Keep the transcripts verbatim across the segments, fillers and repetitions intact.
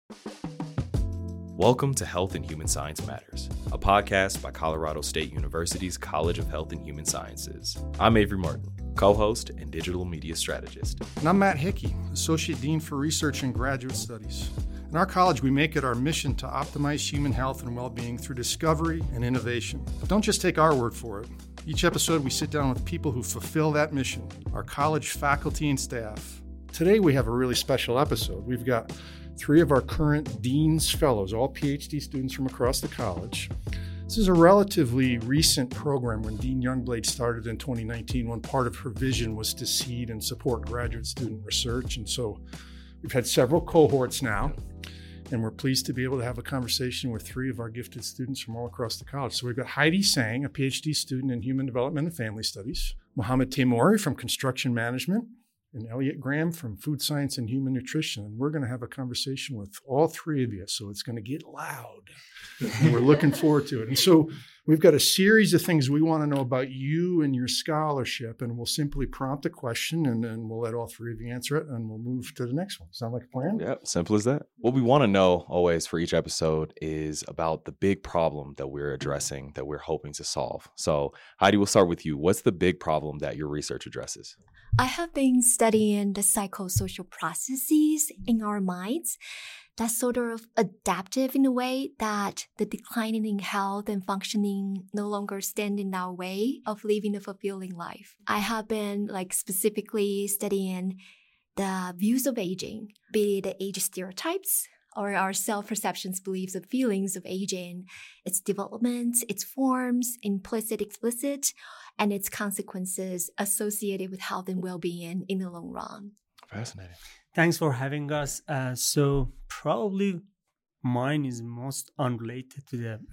Welcome to Health and Human Science Matters, a podcast by Colorado State University's College of Health and Human Sciences. I'm Avery Martin, co-host and digital media strategist. And I'm Matt Hickey, Associate Dean for Research and Graduate Studies. In our college, we make it our mission to optimize human health and well-being through discovery and innovation. But don't just take our word for it. Each episode, we sit down with people who fulfill that mission, our college faculty and staff. Today, we have a really special episode. We've got three of our current Dean's Fellows, all P H D students from across the college. This is a relatively recent program. When Dean Youngblade started in twenty nineteen, one part of her vision was to seed and support graduate student research. And so we've had several cohorts now, and we're pleased to be able to have a conversation with three of our gifted students from all across the college. So we've got Heidi Sang, a P H D student in Human Development and Family Studies, Mohammed Taimouri from Construction Management, and Elliot Graham from Food Science and Human Nutrition. And we're going to have a conversation with all three of you, so it's going to get loud. And we're looking forward to it. And so we've got a series of things we want to know about you and your scholarship, and we'll simply prompt a question, and then we'll let all three of you answer it, and we'll move to the next one. Sound like a plan? Yeah, simple as that. What we want to know always for each episode is about the big problem that we're addressing, that we're hoping to solve. So Heidi, we'll start with you. What's the big problem that your research addresses? I have been studying the psychosocial processes in our minds that's sort of adaptive in a way that the declining in health and functioning no longer stand in our way of living a fulfilling life. I have been like specifically studying the views of aging, be it the age stereotypes or our self-perceptions, beliefs, and feelings of aging, its development, its forms, implicit, explicit, and its consequences associated with health and well-being in the long run. Fascinating. Thanks for having us. Uh, so probably mine is most unrelated to the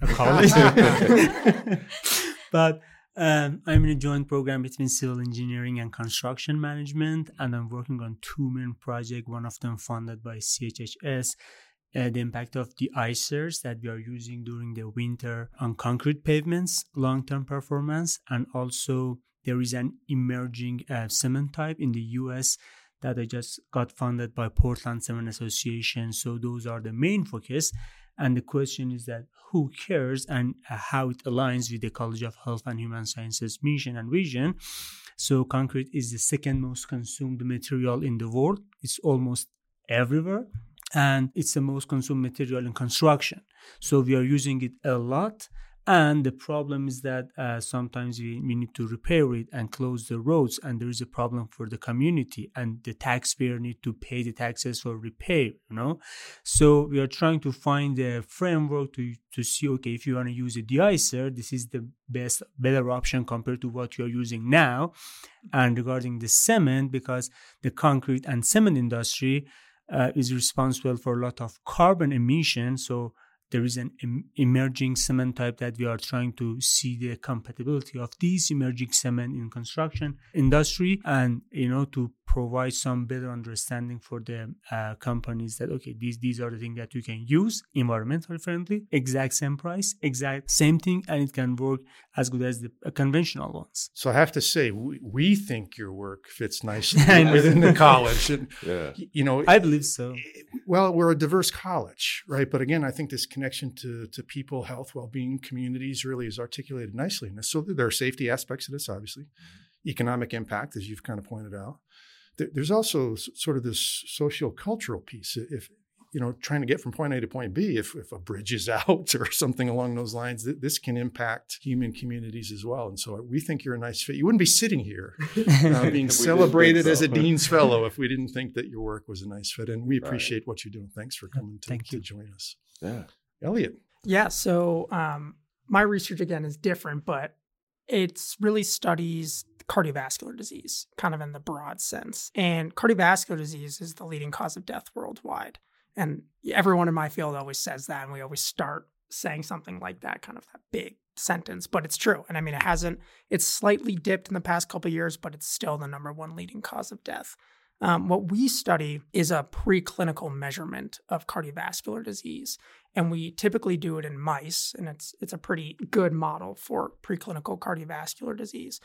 college. But um, I'm in a joint program between civil engineering and construction management, and I'm working on two main projects, one of them funded by C H H S, Uh, the impact of the icers that we are using during the winter on concrete pavements, long-term performance, and also there is an emerging uh, cement type in the U S that I just got funded by Portland Cement Association. So those are the main focus. And the question is that who cares and uh, how it aligns with the College of Health and Human Sciences mission and vision. So concrete is the second most consumed material in the world. It's almost everywhere. And it's the most consumed material in construction. So we are using it a lot. And the problem is that uh, sometimes we, we need to repair it and close the roads. And there is a problem for the community. And the taxpayer need to pay the taxes for repair, you know. So we are trying to find a framework to, to see, okay, if you want to use a de-icer, this is the best, better option compared to what you are using now. And regarding the cement, because the concrete and cement industry Uh, is responsible for a lot of carbon emission. So there is an em- emerging cement type that we are trying to see the compatibility of these emerging cement in construction industry, and you know, to provide some better understanding for the uh, companies that okay, these these are the things that you can use environmentally friendly, exact same price, exact same thing, and it can work as good as the uh, conventional ones. So I have to say, we, we think your work fits nicely within the college. And, yeah. you know, I believe so. Well, we're a diverse college, right? But again, I think this connection to, to people, health, well-being, communities really is articulated nicely in this. So there are safety aspects of this, obviously. Economic impact, as you've kind of pointed out. There's also sort of this socio-cultural piece. If, you know, trying to get from point A to point B, if, if a bridge is out or something along those lines, this can impact human communities as well. And so we think you're a nice fit. You wouldn't be sitting here uh, being celebrated so. as a Dean's Fellow if we didn't think that your work was a nice fit. And we appreciate right. what you're doing. Thanks for coming to, Thank to you. join us. Yeah. Elliot. Yeah, so um, my research, again, is different, but it's really studies cardiovascular disease, kind of in the broad sense. And cardiovascular disease is the leading cause of death worldwide. And everyone in my field always says that, and we always start saying something like that, kind of that big sentence, but it's true. And I mean, it hasn't, it's slightly dipped in the past couple of years, but it's still the number one leading cause of death. Um, what we study is a preclinical measurement of cardiovascular disease. And we typically do it in mice, and it's it's a pretty good model for preclinical cardiovascular disease.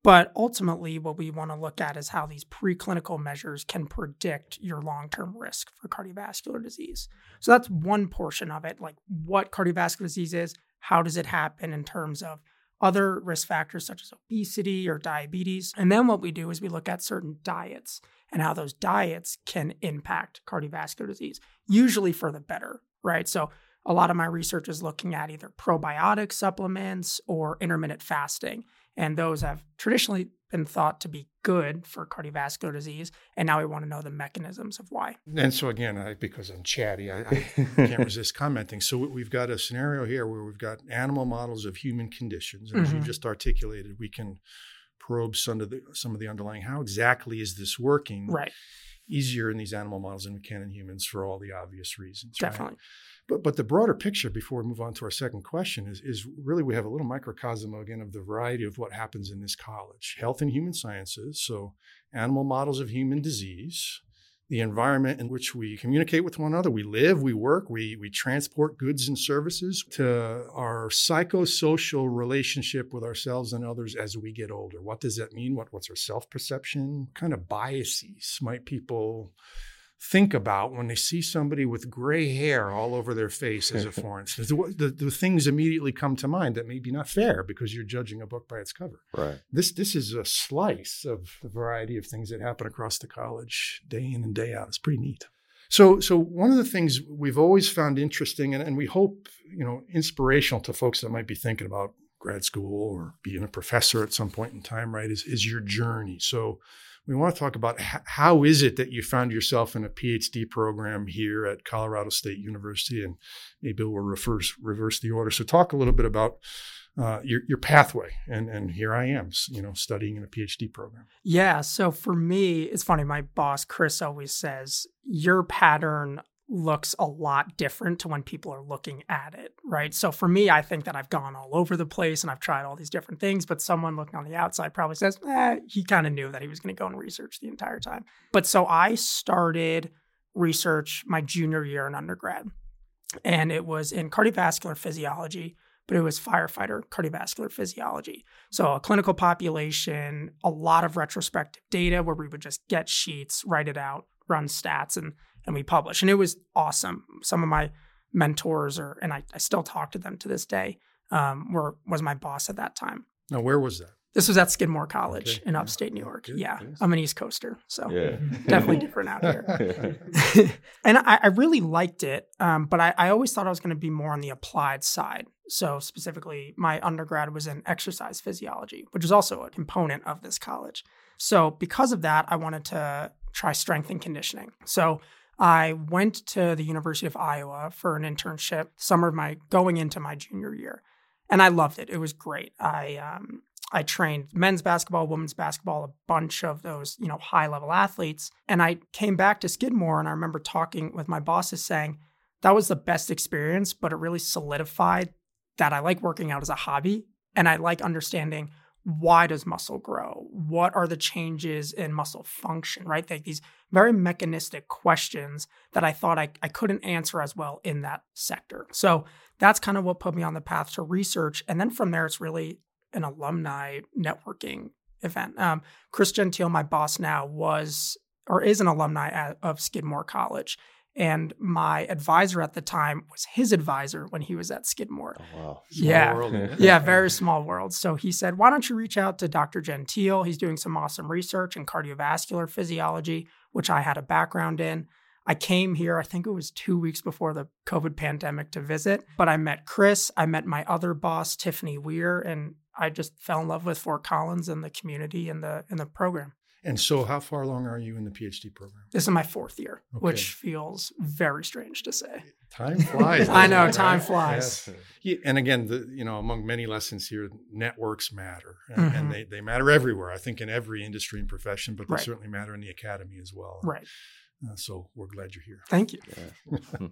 But ultimately, what we want to look at is how these preclinical measures can predict your long-term risk for cardiovascular disease. So that's one portion of it, like what cardiovascular disease is, how does it happen in terms of other risk factors such as obesity or diabetes. And then what we do is we look at certain diets and how those diets can impact cardiovascular disease, usually for the better, right? So a lot of my research is looking at either probiotic supplements or intermittent fasting. And those have traditionally been thought to be good for cardiovascular disease. And now we want to know the mechanisms of why. And so again, I, because I'm chatty, I, I can't resist commenting. So we've got a scenario here where we've got animal models of human conditions. And mm-hmm. as you just articulated, we can probe some of the, some of the underlying, how exactly is this working? Right. Easier in these animal models than we can in humans for all the obvious reasons. Definitely. Right? But but the broader picture, before we move on to our second question, is, is really we have a little microcosm, again, of the variety of what happens in this college. Health and human sciences, so animal models of human disease, the environment in which we communicate with one another, we live, we work, we, we transport goods and services, to our psychosocial relationship with ourselves and others as we get older. What does that mean? What What's our self-perception? What kind of biases might people think about when they see somebody with gray hair all over their face, as a for instance? The, the, the things immediately come to mind that may be not fair because you're judging a book by its cover. Right. This this is a slice of the variety of things that happen across the college day in and day out. It's pretty neat. So so one of the things we've always found interesting, and, and we hope, you know, inspirational to folks that might be thinking about grad school or being a professor at some point in time, right, is, is your journey. So we want to talk about h- how is it that you found yourself in a PhD program here at Colorado State University, and maybe we'll reverse, reverse the order. So talk a little bit about uh, your, your pathway, and, and here I am, you know, studying in a PhD program. Yeah. So for me, it's funny. My boss, Chris, always says your pattern looks a lot different to when people are looking at it, right? So for me, I think that I've gone all over the place and I've tried all these different things, but someone looking on the outside probably says, eh, he kind of knew that he was going to go and research the entire time. But so I started research my junior year in undergrad, and it was in cardiovascular physiology, but it was firefighter cardiovascular physiology. So a clinical population, a lot of retrospective data where we would just get sheets, write it out, run stats, and and we publish. And it was awesome. Some of my mentors, are, and I, I still talk to them to this day, um, were was my boss at that time. Now, where was that? This was at Skidmore College Okay. in upstate New York. Good. Yeah, Yes. I'm an East Coaster, so Yeah. definitely different out here. And I, I really liked it, um, but I, I always thought I was going to be more on the applied side. So specifically, my undergrad was in exercise physiology, which is also a component of this college. So because of that, I wanted to try strength and conditioning. So I went to the University of Iowa for an internship summer of my going into my junior year, and I loved it. It was great. I um, I trained men's basketball, women's basketball, a bunch of those, you know, high level athletes. And I came back to Skidmore, and I remember talking with my bosses saying that was the best experience, but it really solidified that I like working out as a hobby, and I like understanding why does muscle grow? What are the changes in muscle function, right? Like these very mechanistic questions that I thought I, I couldn't answer as well in that sector. So that's kind of what put me on the path to research. And then from there, it's really an alumni networking event. Um, Chris Gentile, my boss now, was or is an alumni at, of Skidmore College. And my advisor at the time was his advisor when he was at Skidmore. Oh, wow. Small yeah. world. Yeah, very small world. So he said, why don't you reach out to Doctor Gentile? He's doing some awesome research in cardiovascular physiology, which I had a background in. I came here, I think it was two weeks before the COVID pandemic to visit, but I met Chris. I met my other boss, Tiffany Weir, and I just fell in love with Fort Collins and the community and the and the program. And so how far along are you in the PhD program? This is my fourth year, Okay. which feels very strange to say. Time flies. I know, doesn't it, time right? flies. Yes. Yeah, and again, the, you know, among many lessons here, networks matter, and, Mhm. and they, they matter everywhere. I think in every industry and profession, but they Right. certainly matter in the academy as well. Right. Uh, so we're glad you're here. Thank you. Yeah.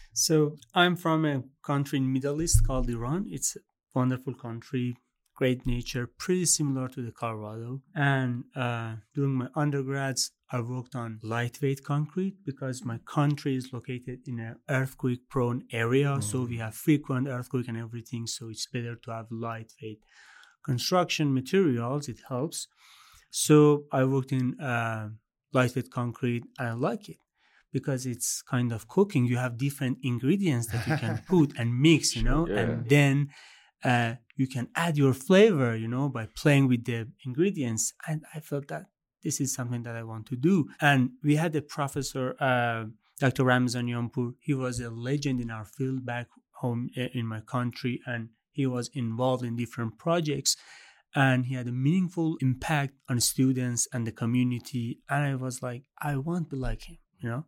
So I'm from a country in Middle East called Iran. It's a wonderful country, great nature, pretty similar to the Colorado. And uh, during my undergrads, I worked on lightweight concrete because my country is located in an earthquake-prone area. Mm. So we have frequent earthquake and everything. So it's better to have lightweight construction materials, it helps. So I worked in uh, lightweight concrete, and I like it because it's kind of cooking. You have different ingredients that you can put and mix, you know, Sure, yeah. and then uh, you can add your flavor, you know, by playing with the ingredients. And I felt that this is something that I want to do. And we had a professor, uh, Doctor Ramzan Yampur. He was a legend in our field back home in my country, and he was involved in different projects. And he had a meaningful impact on students and the community. And I was like, I want to be like him, you know.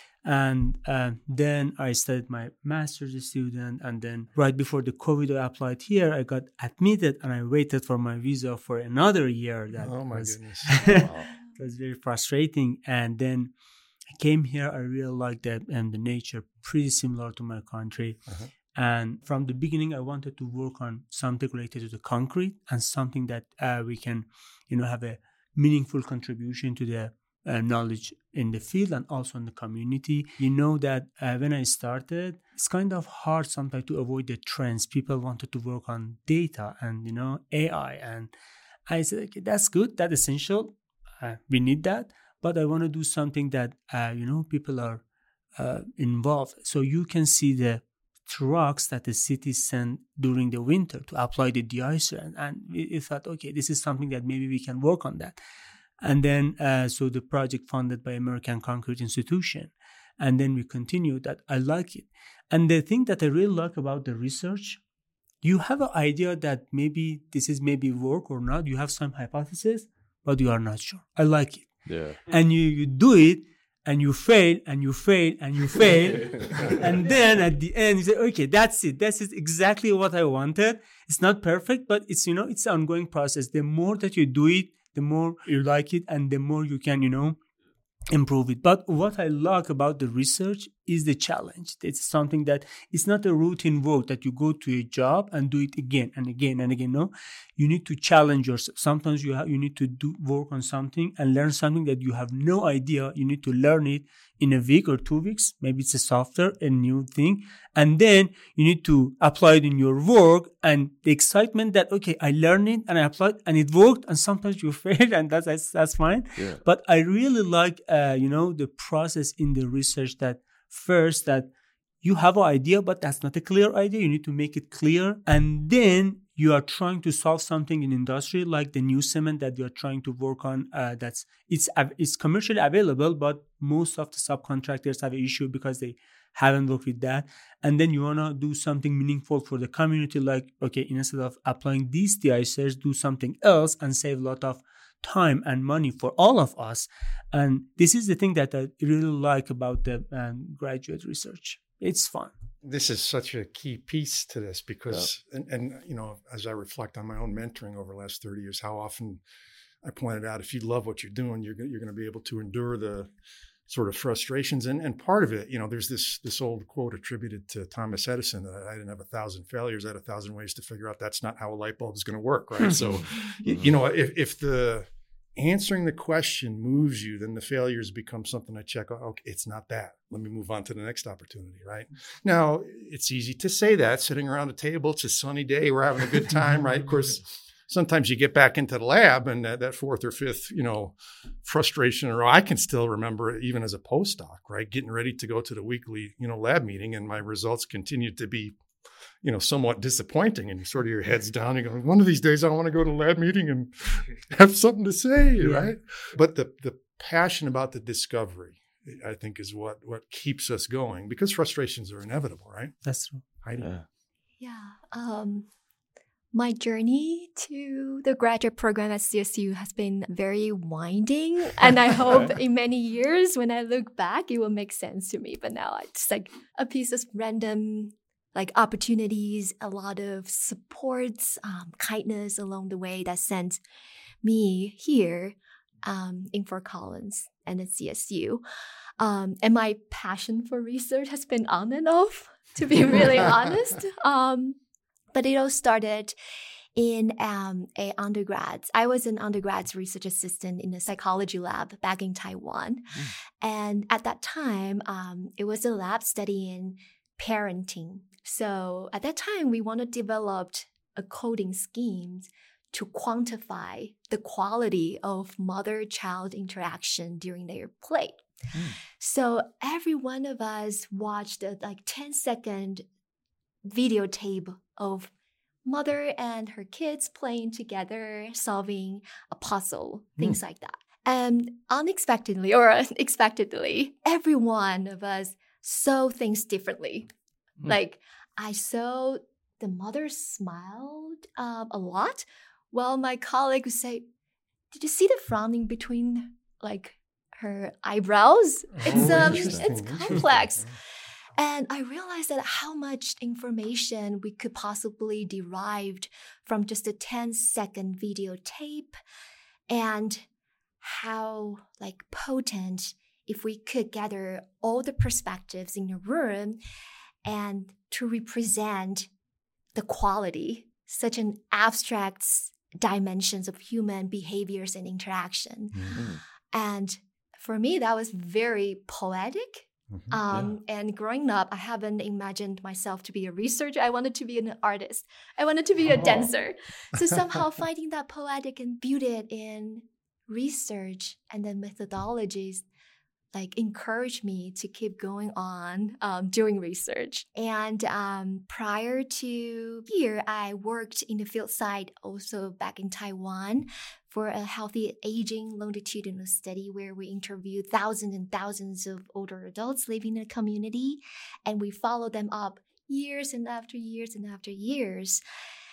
And uh, then I started my master's student. And then right before the COVID, I applied here. I got admitted, and I waited for my visa for another year. That Oh, my was, goodness. Wow. it was very frustrating. And then I came here. I really liked that, and the nature pretty similar to my country. Uh-huh. And from the beginning, I wanted to work on something related to the concrete and something that uh, we can, you know, have a meaningful contribution to the uh, knowledge in the field and also in the community. You know that uh, when I started, it's kind of hard sometimes to avoid the trends. People wanted to work on data and, you know, A I. And I said, okay, that's good. That's essential. Uh, we need that. But I want to do something that, uh, you know, people are uh, involved. So you can see the trucks that the city sent during the winter to apply the de-icer, and, and we, we thought, okay, this is something that maybe we can work on that. And then uh, so the project funded by American Concrete Institution, and then we continued that. I like it. And the thing that I really like about the research, you have an idea that maybe this is maybe work or not. You have some hypothesis, but you are not sure. I like it. Yeah. And you, you do it, and you fail, and you fail, and you fail. And then at the end, you say, okay, that's it. This is exactly what I wanted. It's not perfect, but it's, you know, it's an ongoing process. The more that you do it, the more you like it, and the more you can, you know, improve it. But what I like about the research is the challenge. It's something that it's not a routine work that you go to a job and do it again and again and again. No, you need to challenge yourself. Sometimes you have, you need to do work on something and learn something that you have no idea. You need to learn it in a week or two weeks. Maybe it's a software, a new thing. And then you need to apply it in your work, and the excitement that, okay, I learned it and I applied and it worked, and sometimes you fail, and that's, that's, that's fine. Yeah. But I really like, uh, you know, the process in the research that first that you have an idea, but that's not a clear idea. You need to make it clear. And then you are trying to solve something in industry, like the new cement that you're trying to work on. Uh, that's it's it's commercially available, but most of the subcontractors have an issue because they haven't worked with that. And then you want to do something meaningful for the community, like, okay, instead of applying these de-icers, do something else and save a lot of time and money for all of us. And this is the thing that I really like about the um, graduate research. It's fun. This is such a key piece to this because, yeah. and, and, you know, as I reflect on my own mentoring over the last thirty years, how often I pointed out, if you love what you're doing, you're, you're going to be able to endure the sort of frustrations. And, and part of it, you know, there's this, this old quote attributed to Thomas Edison that I didn't have a thousand failures. I had a thousand ways to figure out that's not how a light bulb is going to work. Right. So, you, you know, if, if the answering the question moves you, then the failures become something I check. Okay, it's not that. Let me move on to the next opportunity. Right now, it's easy to say that sitting around a table. It's a sunny day. We're having a good time. Right. Of course, sometimes you get back into the lab and that, that fourth or fifth, you know, frustration, or I can still remember it even as a postdoc, right? Getting ready to go to the weekly, you know, lab meeting, and my results continued to be, you know, somewhat disappointing, and you sort of your head's down. You go, one of these days I want to go to the lab meeting and have something to say, yeah. Right? But the the passion about the discovery, I think, is what what keeps us going, because frustrations are inevitable, right? That's true. Heidi? Yeah. Yeah. Um, my journey to the graduate program at C S U has been very winding, and I hope in many years when I look back, it will make sense to me. But now it's like a piece of random, like, opportunities, a lot of supports, um, kindness along the way that sent me here um, in Fort Collins and at C S U. Um, and my passion for research has been on and off, to be really honest. Um, but it all started in um, a undergrad. I was an undergrad research assistant in a psychology lab back in Taiwan. Mm. And at that time, um, it was a lab studying parenting. So at that time, we wanted to develop a coding scheme to quantify the quality of mother-child interaction during their play. Mm. So every one of us watched a like ten second videotape of mother and her kids playing together, solving a puzzle, things mm. like that. And unexpectedly or unexpectedly, every one of us saw things differently. Mm. Like I saw the mother smiled um, a lot, while my colleague would say, "Did you see the frowning between like her eyebrows? It's oh, um, it's complex." And I realized that how much information we could possibly derive from just a ten second videotape, and how like potent if we could gather all the perspectives in a room and to represent the quality, such an abstract dimensions of human behaviors and interaction. Mm-hmm. And for me, that was very poetic. Mm-hmm. Um, yeah. And growing up, I haven't imagined myself to be a researcher. I wanted to be an artist. I wanted to be a oh. dancer. So somehow finding that poetic and beauty in research and then methodologies like encouraged me to keep going on um, doing research. And um, prior to here, I worked in the field site also back in Taiwan for a healthy aging longitudinal study where we interviewed thousands and thousands of older adults living in a community, and we followed them up years and after years and after years.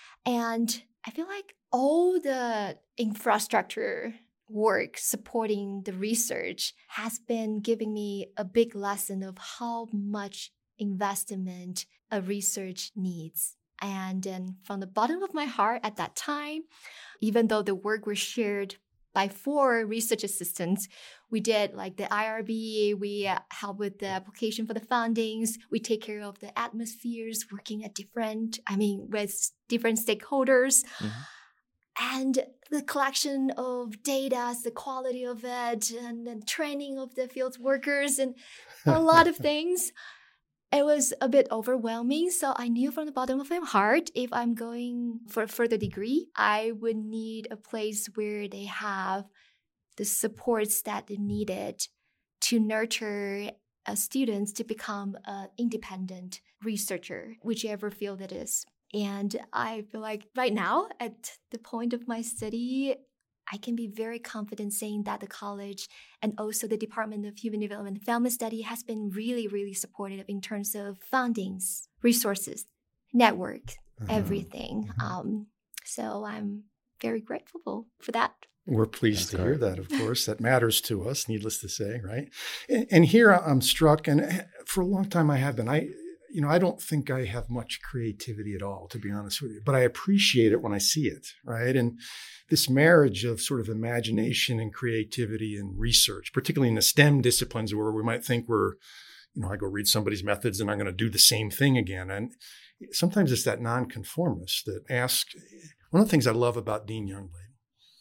And I feel like all the infrastructure work supporting the research has been giving me a big lesson of how much investment a research needs. And then from the bottom of my heart at that time, even though the work was shared by four research assistants, we did like the I R B, we uh, help with the application for the fundings, we take care of the atmospheres, working at different, I mean, with different stakeholders. Mm-hmm. And the collection of data, the quality of it, and the training of the field workers, and a lot of things. It was a bit overwhelming. So I knew from the bottom of my heart, if I'm going for a further degree, I would need a place where they have the supports that they needed to nurture uh, students to become an independent researcher, whichever field it is. And I feel like right now, at the point of my study, I can be very confident saying that the college and also the Department of Human Development and Family Study has been really, really supportive in terms of fundings, resources, network, uh-huh. everything. Uh-huh. Um, so I'm very grateful for that. We're pleased That's to great. hear that, of course. That matters to us, needless to say, right? And, and here I'm struck, and for a long time I have been. I You know, I don't think I have much creativity at all, to be honest with you, but I appreciate it when I see it, right? And this marriage of sort of imagination and creativity and research, particularly in the STEM disciplines where we might think we're, you know, I go read somebody's methods and I'm going to do the same thing again. And sometimes it's that nonconformist that asks, one of the things I love about Dean Youngblood,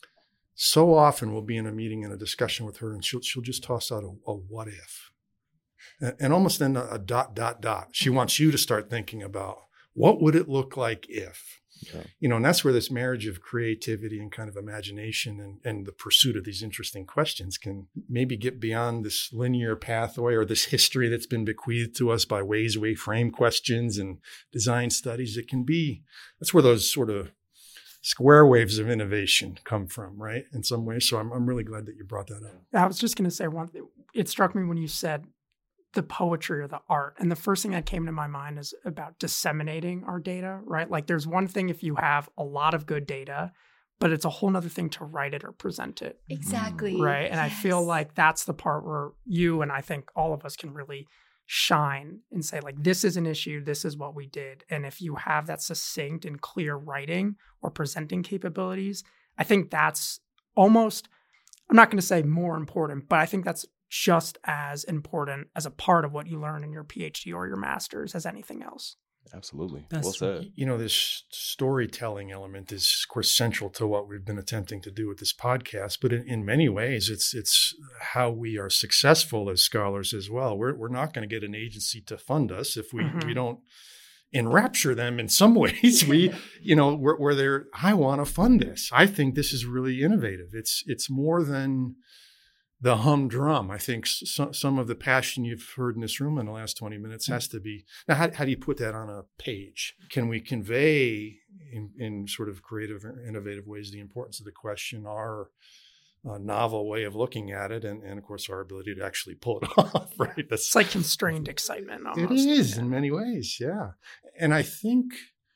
so often we'll be in a meeting and a discussion with her and she'll, she'll just toss out a, a what if. And almost then a, a dot, dot, dot. She wants you to start thinking about what would it look like if, yeah. you know, and that's where this marriage of creativity and kind of imagination and, and the pursuit of these interesting questions can maybe get beyond this linear pathway or this history that's been bequeathed to us by ways we frame questions and design studies. It can be, that's where those sort of square waves of innovation come from, right? In some ways. So I'm, I'm really glad that you brought that up. I was just going to say one thing. It struck me when you said the poetry or the art. And the first thing that came to my mind is about disseminating our data, right? Like there's one thing if you have a lot of good data, but it's a whole nother thing to write it or present it. Exactly. Right. And yes. I feel like that's the part where you and I think all of us can really shine and say like, this is an issue. This is what we did. And if you have that succinct and clear writing or presenting capabilities, I think that's almost, I'm not going to say more important, but I think that's just as important as a part of what you learn in your PhD or your master's as anything else. Absolutely. That's well said. You know, this storytelling element is, of course, central to what we've been attempting to do with this podcast. But in, in many ways, it's it's how we are successful as scholars as well. We're we're not going to get an agency to fund us if we, mm-hmm. we don't enrapture them in some ways. We, you know, where, where they're, I want to fund this. I think this is really innovative. It's it's more than the humdrum. I think some some of the passion you've heard in this room in the last twenty minutes has to be. Now, how, how do you put that on a page? Can we convey in, in sort of creative or innovative ways the importance of the question, our uh, novel way of looking at it, and, and of course our ability to actually pull it off, right? That's, it's like constrained excitement almost. It is yeah. in many ways, yeah. And I think,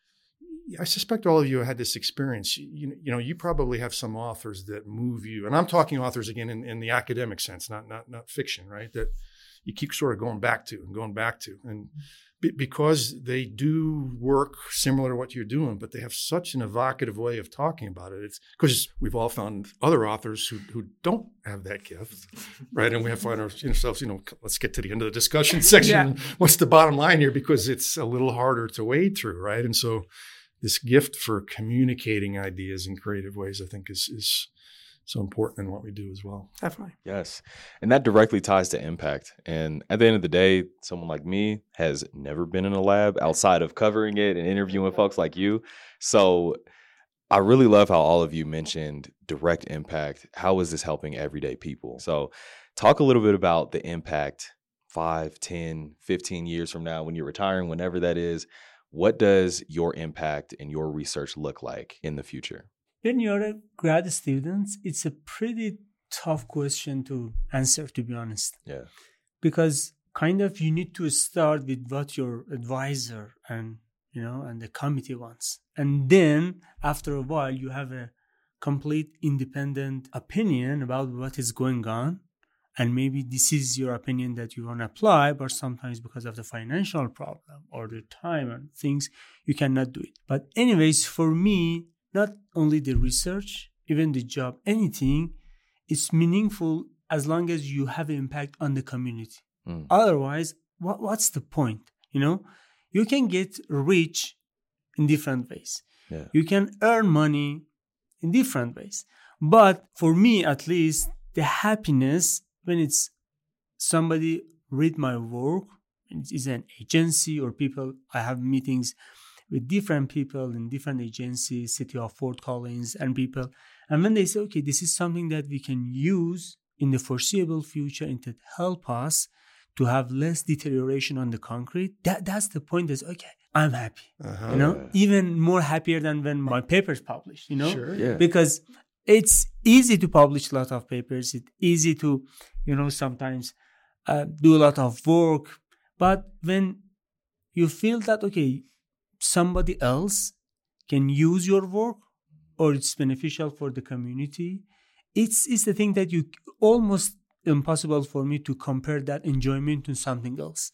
I suspect all of you had this experience. You, you know, you probably have some authors that move you, and I'm talking authors again in, in the academic sense, not not not fiction, right? That you keep sort of going back to and going back to, and be, because they do work similar to what you're doing, but they have such an evocative way of talking about it. It's because we've all found other authors who who don't have that gift, right? And we have to find ourselves, you know, let's get to the end of the discussion section. Yeah. What's the bottom line here? Because it's a little harder to wade through, right? And so this gift for communicating ideas in creative ways, I think, is is so important in what we do as well. Definitely. Yes. And that directly ties to impact. And at the end of the day, someone like me has never been in a lab outside of covering it and interviewing folks like you. So I really love how all of you mentioned direct impact. How is this helping everyday people? So talk a little bit about the impact five, ten, fifteen years from now when you're retiring, whenever that is. What does your impact and your research look like in the future? When you're a grad student, it's a pretty tough question to answer, to be honest. Yeah. Because kind of you need to start with what your advisor and, you know, and the committee wants. And then after a while, you have a complete independent opinion about what is going on. And maybe this is your opinion that you want to apply, but sometimes because of the financial problem or the time and things, you cannot do it. But anyways, for me, not only the research, even the job, anything, it's meaningful as long as you have an impact on the community. Mm. Otherwise, what, what's the point? You know, you can get rich in different ways. Yeah. You can earn money in different ways. But for me, at least, the happiness when it's somebody read my work, it's an agency or people, I have meetings with different people in different agencies, City of Fort Collins and people. And when they say, okay, this is something that we can use in the foreseeable future and to help us to have less deterioration on the concrete, that, that's the point is, okay, I'm happy. Uh-huh. You know, even more happier than when my paper's published, you know, sure. Yeah. Because it's easy to publish a lot of papers. It's easy to, you know, sometimes uh, do a lot of work. But when you feel that, okay, somebody else can use your work or it's beneficial for the community, it's, it's the thing that you almost impossible for me to compare that enjoyment to something else.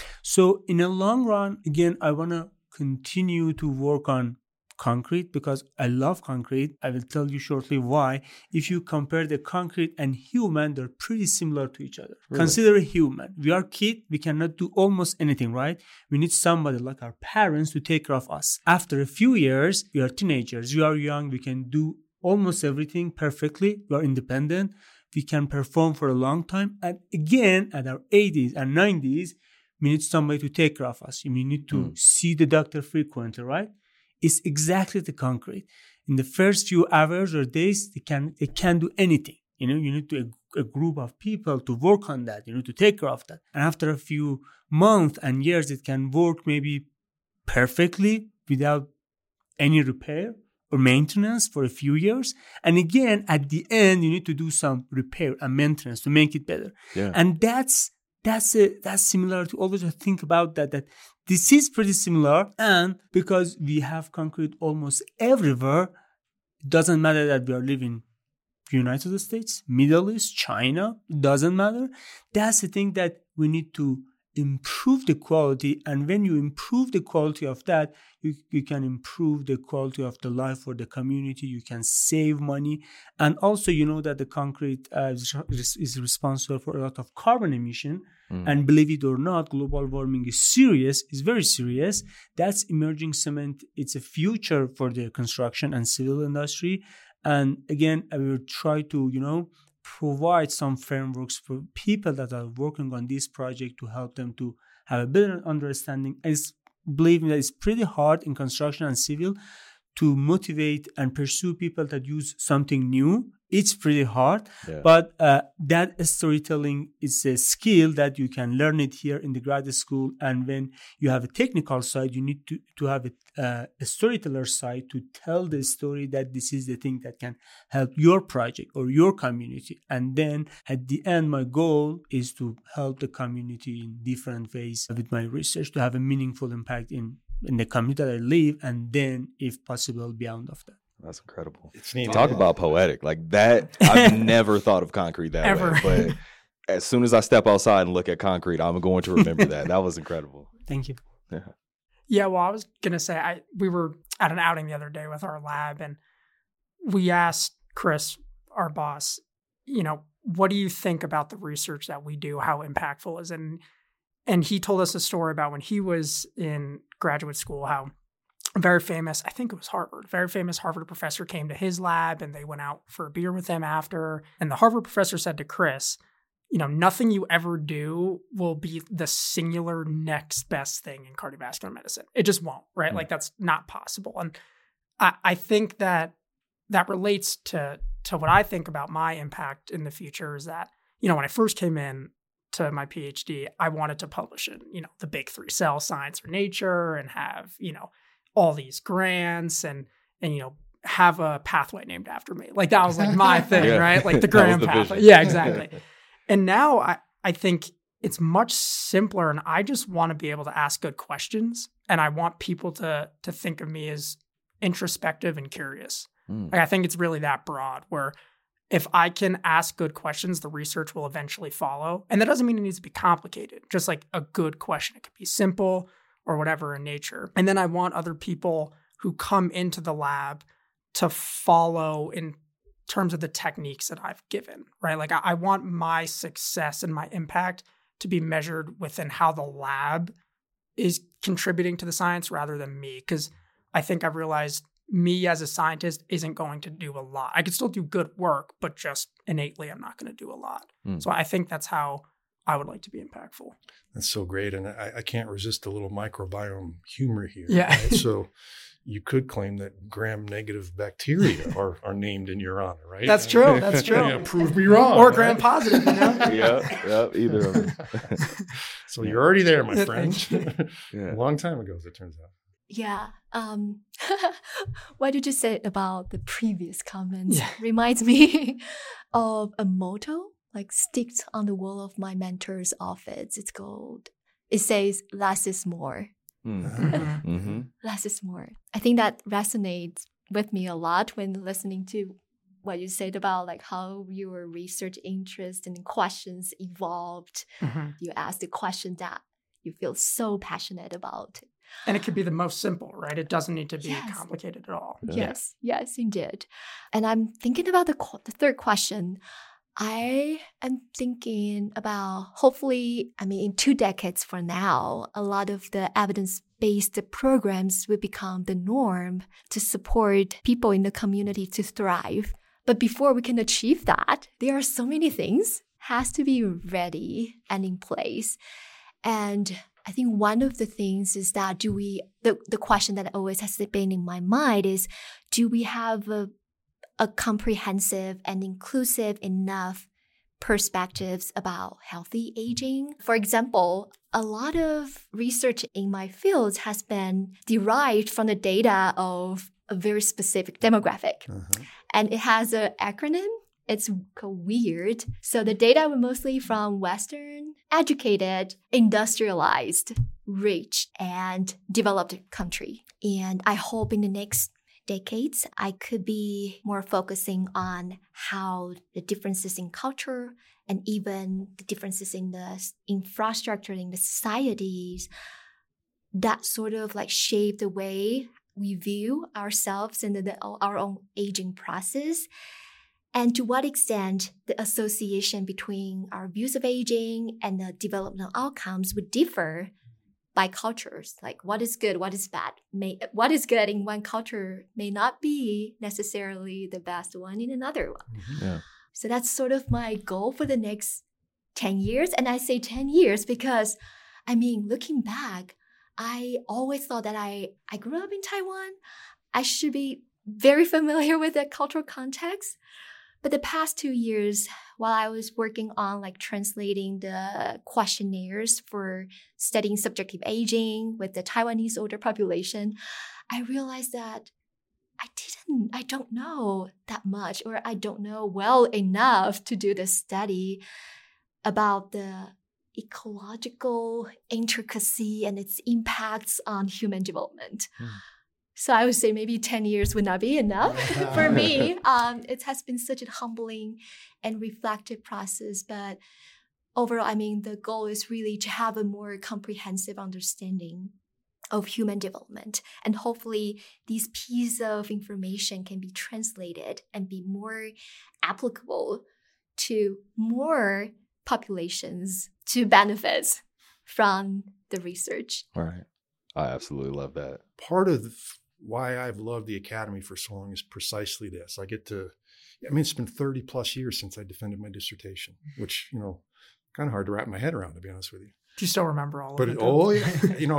So in the long run, again, I want to continue to work on concrete because I love concrete. I will tell you shortly why. If you compare the concrete and human, they're pretty similar to each other. Really? Consider a human. We are kids. We cannot do almost anything, right? We need somebody like our parents to take care of us. After a few years, we are teenagers. We are young. We can do almost everything perfectly. We are independent. We can perform for a long time. And again, at our eighties and nineties, we need somebody to take care of us. We need to mm. see the doctor frequently, right? It's exactly the concrete. In the first few hours or days, they can they can't do anything. You know, you need to a, a group of people to work on that. You need to take care of that. And after a few months and years, it can work maybe perfectly without any repair or maintenance for a few years. And again, at the end, you need to do some repair and maintenance to make it better. Yeah. And that's that's a, that's similar to always think about that, that this is pretty similar. And because we have concrete almost everywhere, it doesn't matter that we are living in the United States, Middle East, China, it doesn't matter. That's the thing that we need to improve the quality. And when you improve the quality of that, you, you can improve the quality of the life for the community. You can save money. And also, you know that the concrete uh, is, is responsible for a lot of carbon emission. Mm. And believe it or not, global warming is serious, is very serious. That's emerging cement. It's a future for the construction and civil industry. And again, I will try to, you know, provide some frameworks for people that are working on this project to help them to have a better understanding. It's believe that it's pretty hard in construction and civil to motivate and pursue people that use something new. It's pretty hard, Yeah. but uh, that storytelling is a skill that you can learn it here in the graduate school. And when you have a technical side, you need to, to have a, uh, a storyteller side to tell the story that this is the thing that can help your project or your community. And then at the end, my goal is to help the community in different ways with my research to have a meaningful impact in, in the community that I live, and then, if possible, beyond of that. That's incredible. It's neat. Talk about poetic. Like that, I've never thought of concrete that Ever. way. But as soon as I step outside and look at concrete, I'm going to remember that. That was incredible. Thank you. Yeah. Yeah, well, I was gonna say I we were at an outing the other day with our lab, and we asked Chris, our boss, you know, what do you think about the research that we do? How impactful is it? And, and he told us a story about when he was in graduate school, how a very famous, I think it was Harvard, very famous Harvard professor came to his lab and they went out for a beer with him after. And the Harvard professor said to Chris, you know, nothing you ever do will be the singular next best thing in cardiovascular medicine. It just won't, right? Mm. Like that's not possible. And I, I think that that relates to, to what I think about my impact in the future is that, you know, when I first came in to my PhD, I wanted to publish in, you know, the big three, Cell, Science, or Nature, and have, you know, all these grants and, and, you know, have a pathway named after me. Like that was like my thing, Yeah. right? Like the That was grant the pathway. vision. Yeah, exactly. And now I, I think it's much simpler, and I just want to be able to ask good questions, and I want people to to think of me as introspective and curious. Mm. Like, I think it's really that broad, where if I can ask good questions, the research will eventually follow. And that doesn't mean it needs to be complicated, just like a good question. It could be simple or whatever in nature. And then I want other people who come into the lab to follow in terms of the techniques that I've given, right? Like I, I want my success and my impact to be measured within how the lab is contributing to the science rather than me. Because I think I've realized me as a scientist isn't going to do a lot. I could still do good work, but just innately, I'm not going to do a lot. Mm. So I think that's how I would like to be impactful. That's so great. And I, I can't resist a little microbiome humor here. Yeah. Right? So you could claim that gram-negative bacteria are, are named in your honor, right? That's true. That's true. Yeah, prove me wrong. Or right? gram-positive, you know? yeah, yeah, either of them. So you're already there, my Yeah, friend. thank Yeah. A long time ago, as it turns out. Yeah. Um, what did you say about the previous comments? Yeah. Reminds me of a motto, like sticked on the wall of my mentor's office. It's called, it says, less is more. Mm. Mhm. Mm-hmm. Less is more. I think that resonates with me a lot when listening to what you said about like how your research interest and questions evolved. Mhm. You asked the question that you feel so passionate about. And it could be the most simple, right? It doesn't need to be Yes. complicated at all. Yeah. Yes, yes, indeed. And I'm thinking about the, qu- the third question. I am thinking about hopefully, I mean, in two decades from now, a lot of the evidence-based programs will become the norm to support people in the community to thrive. But before we can achieve that, there are so many things has to be ready and in place. And I think one of the things is that do we, the, the question that always has been in my mind is, do we have a, a comprehensive and inclusive enough perspectives about healthy aging? For example, a lot of research in my field has been derived from the data of a very specific demographic. Uh-huh. And it has an acronym. It's weird. So the data were mostly from Western, educated, industrialized, rich, and developed country. And I hope in the next decades, I could be more focusing on how the differences in culture and even the differences in the infrastructure in the societies that sort of like shape the way we view ourselves and the, the, our own aging process. And to what extent the association between our views of aging and the developmental outcomes would differ by cultures. Like what is good, what is bad. May, what is good in one culture may not be necessarily the best one in another one. Yeah. So that's sort of my goal for the next ten years. And I say ten years because, I mean, looking back, I always thought that I, I grew up in Taiwan. I should be very familiar with the cultural context. But the past two years, while I was working on like translating the questionnaires for studying subjective aging with the Taiwanese older population, I realized that I didn't, I don't know that much, or I don't know well enough to do this study about the ecological intricacy and its impacts on human development. Mm. So I would say maybe ten years would not be enough for me. Um, it has been such a humbling and reflective process. But overall, I mean, the goal is really to have a more comprehensive understanding of human development. And hopefully these pieces of information can be translated and be more applicable to more populations to benefit from the research. Right. I absolutely love that. Part of the, why I've loved the Academy for so long is precisely this. I get to, I mean, it's been thirty plus years since I defended my dissertation, which, you know, kind of hard to wrap my head around, to be honest with you. Do you still remember all but of it? But, oh, yeah, you know,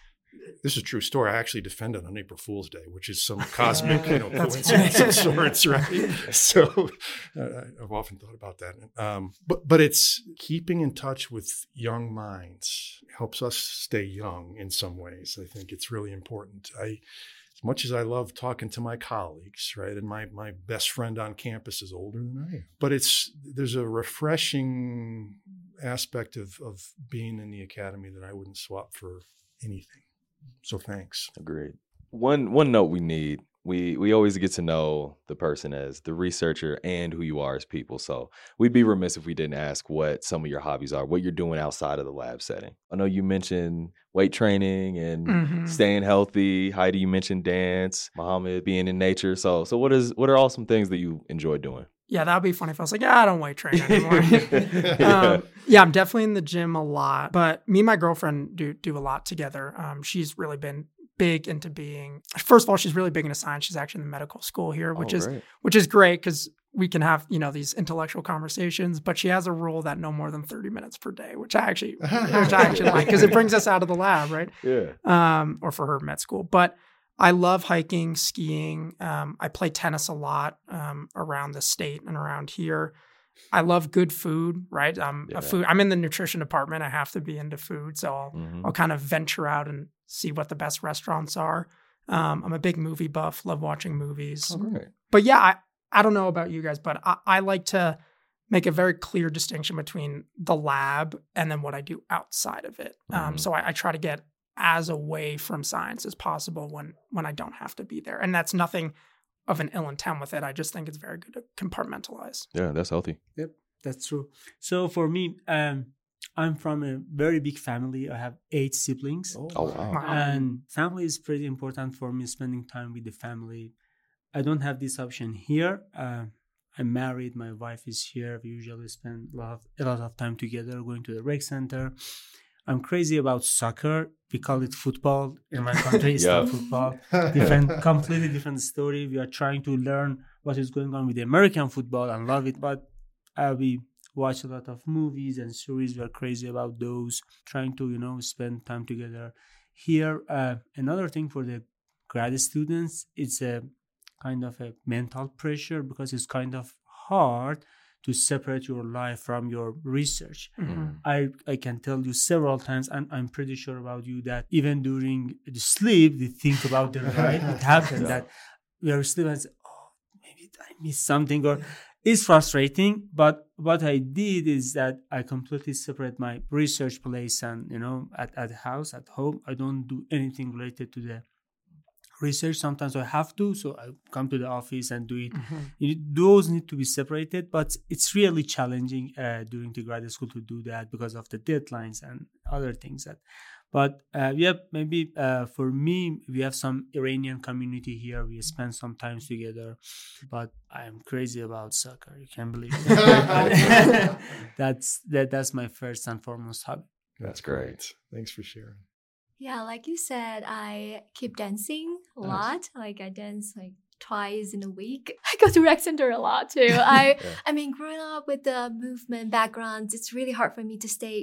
this is a true story. I actually defended on April Fool's Day, which is some cosmic, you know, coincidence of sorts, right? So uh, I've often thought about that. Um, but but it's keeping in touch with young minds helps us stay young in some ways. I think it's really important. I, as much as I love talking to my colleagues, right, and my my best friend on campus is older than I am, but it's there's a refreshing aspect of of being in the Academy that I wouldn't swap for anything. So thanks. Agreed. One one note we need, we we always get to know the person as the researcher and who you are as people. So we'd be remiss if we didn't ask what some of your hobbies are, what you're doing outside of the lab setting. I know you mentioned weight training and mm-hmm. staying healthy. Heidi, you mentioned dance. Mohammed, being in nature. So so what is what are all some things that you enjoy doing? Yeah, that would be funny if I was like, yeah, I don't weight train anymore. um, yeah, I'm definitely in the gym a lot, but me and my girlfriend do do a lot together. Um, she's really been big into being, first of all, she's really big into science. She's actually in the medical school here, which oh, is great. which is great because we can have, you know, these intellectual conversations, but she has a rule that no more than thirty minutes per day, which I actually, which I actually like because it brings us out of the lab, right? Yeah. Um, or for her med school. But I love hiking, skiing. Um, I play tennis a lot um, around the state and around here. I love good food, right? Um, yeah. a food. I'm in the nutrition department. I have to be into food. So I'll, mm-hmm. I'll kind of venture out and see what the best restaurants are. Um, I'm a big movie buff, love watching movies. Oh, great. But yeah, I, I don't know about you guys, but I, I like to make a very clear distinction between the lab and then what I do outside of it. Mm-hmm. Um, so I, I try to get as away from science as possible when when I don't have to be there. And that's nothing of an ill intent with it. I just think it's very good to compartmentalize. Yeah, that's healthy. Yep, that's true. So for me, um, I'm from a very big family. I have eight siblings. Oh, oh wow. And family is pretty important for me, spending time with the family. I don't have this option here. Uh, I'm married. My wife is here. We usually spend a lot of, a lot of time together going to the rec center. I'm crazy about soccer. We call it football. In my country, it's yeah. not football. Different, completely different story. We are trying to learn what is going on with the American football and love it. But uh, we watch a lot of movies and series. We are crazy about those. Trying to, you know, spend time together. Here, uh, another thing for the grad students, it's a kind of a mental pressure because it's kind of hard to separate your life from your research. Mm-hmm. I, I can tell you several times, and I'm pretty sure about you, that even during the sleep, we think about the right. It happens that we are sleeping and say, oh, maybe I missed something, or it's frustrating. But what I did is that I completely separate my research place and, you know, at, at house, at home, I don't do anything related to the research. Sometimes I have to, so I come to the office and do it. Mm-hmm. You, those need to be separated, but it's really challenging uh, during the graduate school to do that because of the deadlines and other things. That, but uh, yeah, maybe uh, for me, we have some Iranian community here. We spend some time together, but I'm crazy about soccer. You can't believe it. that's that. That's my first and foremost hobby. That's great. Thanks for sharing. Yeah, like you said, I keep dancing a nice. lot. Like I dance like twice in a week. I go to rec center a lot too. I yeah. I mean, growing up with the movement background, it's really hard for me to stay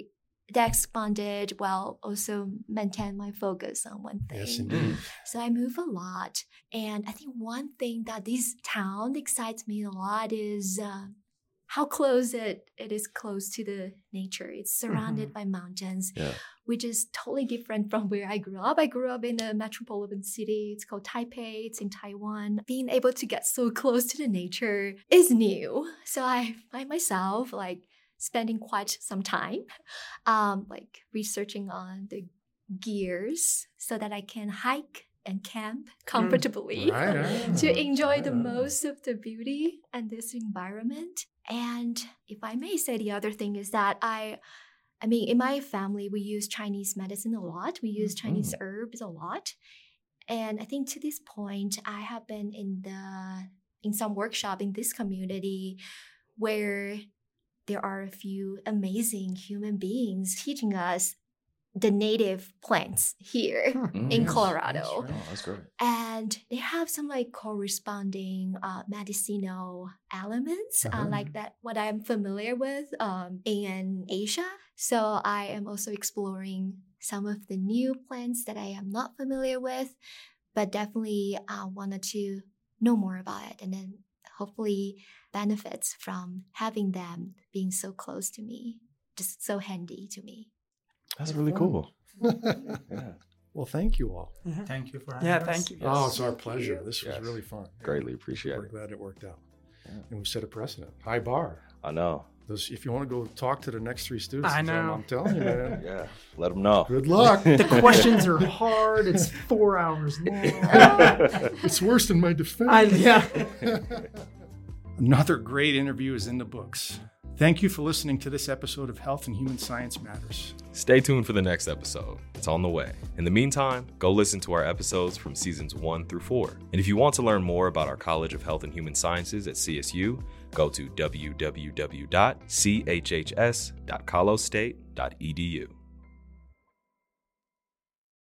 that expanded while also maintain my focus on one thing. Yes, indeed. So I move a lot. And I think one thing that this town excites me a lot is uh, how close it, it is close to the nature. It's surrounded mm-hmm. by mountains, yeah. which is totally different from where I grew up. I grew up in a metropolitan city. It's called Taipei. It's in Taiwan. Being able to get so close to the nature is new. So I find myself like spending quite some time um, like researching on the gears so that I can hike and camp comfortably right, right, to enjoy right, the right. most of the beauty and this environment. And if I may say, the other thing is that I, I mean, in my family, we use Chinese medicine a lot. We use mm-hmm. Chinese herbs a lot. And I think to this point, I have been in the in some workshop in this community where there are a few amazing human beings teaching us the native plants here mm, in yes, Colorado. Yes, oh, that's great. And they have some like corresponding uh, medicinal elements, uh-huh. uh, like that what I'm familiar with um, in Asia. So I am also exploring some of the new plants that I am not familiar with, but definitely uh, wanted to know more about it, and then hopefully benefits from having them being so close to me, just so handy to me. That's really cool. yeah. Well, thank you all. Mm-hmm. Thank you for having Yeah, us. thank you. Oh, it's our Thank pleasure. you. This was Yes. really fun. Greatly appreciate We're it. glad it worked out. Yeah. And we've set a precedent. High bar. I know. Those, if you want to go talk to the next three students, I I'm- know. I'm telling you, man. Yeah. Let them know. Good luck. The questions are hard. It's four hours long. It's worse than my defense. I, yeah. Another great interview is in the books. Thank you for listening to this episode of Health and Human Science Matters. Stay tuned for the next episode. It's on the way. In the meantime, go listen to our episodes from seasons one through four. And if you want to learn more about our College of Health and Human Sciences at C S U, go to w w w dot c h h s dot colostate dot e d u.